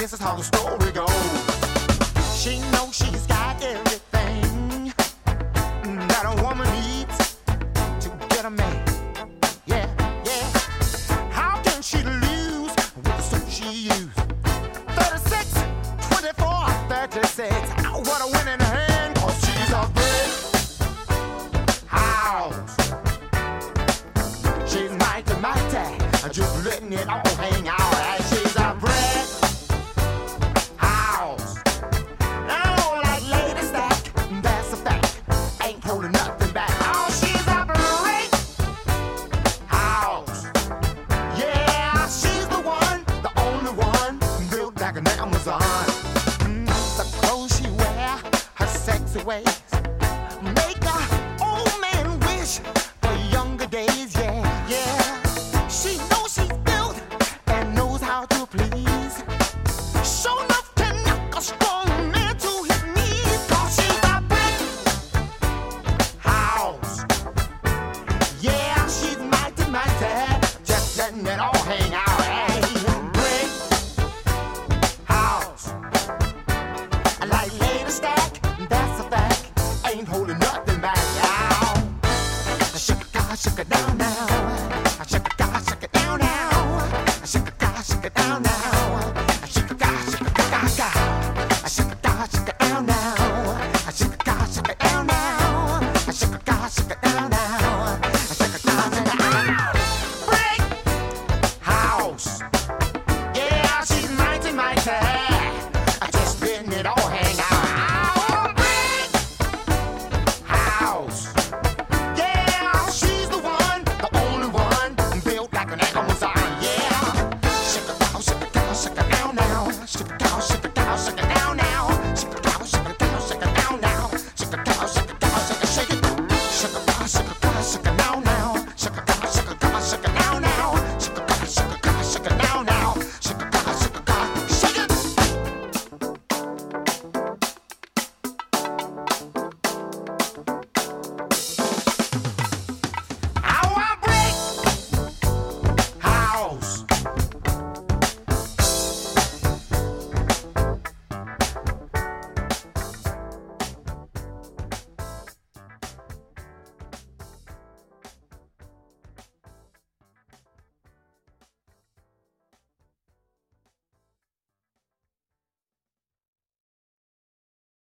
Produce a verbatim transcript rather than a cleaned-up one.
this is how the story goes. She knows she's got everything that a woman needs to get a man. Yeah, yeah. How can she lose with the suit she used? thirty-six, twenty-four, thirty-six. What a winning hand, cause she's a brick house. She's mighty, mighty, just letting it all hang out. And she's a brick house. Oh, like Lady Stack, that's a fact. Ain't holding nothing back. Oh, she's a brick house. Yeah, she's the one, the only one, built like an Amazon. Mm, the clothes she wear, her sexy ways, make a old man wish for younger days. Yeah, yeah. She knows she's built and knows how to please. Sure enough can knock a strong man to his knees. Cause she's a brick house. Yeah, she's mighty, mighty, just letting it all hang out. Hey, brick house. Like Lady Stack, that's a fact. Ain't holding nothing back. Ow. Shake it, God, shake it down now. Shake it, God, shake it down now. Shake it, God, shake it down now. Shake it, God, shake it, God, God. Shake it, God, shake it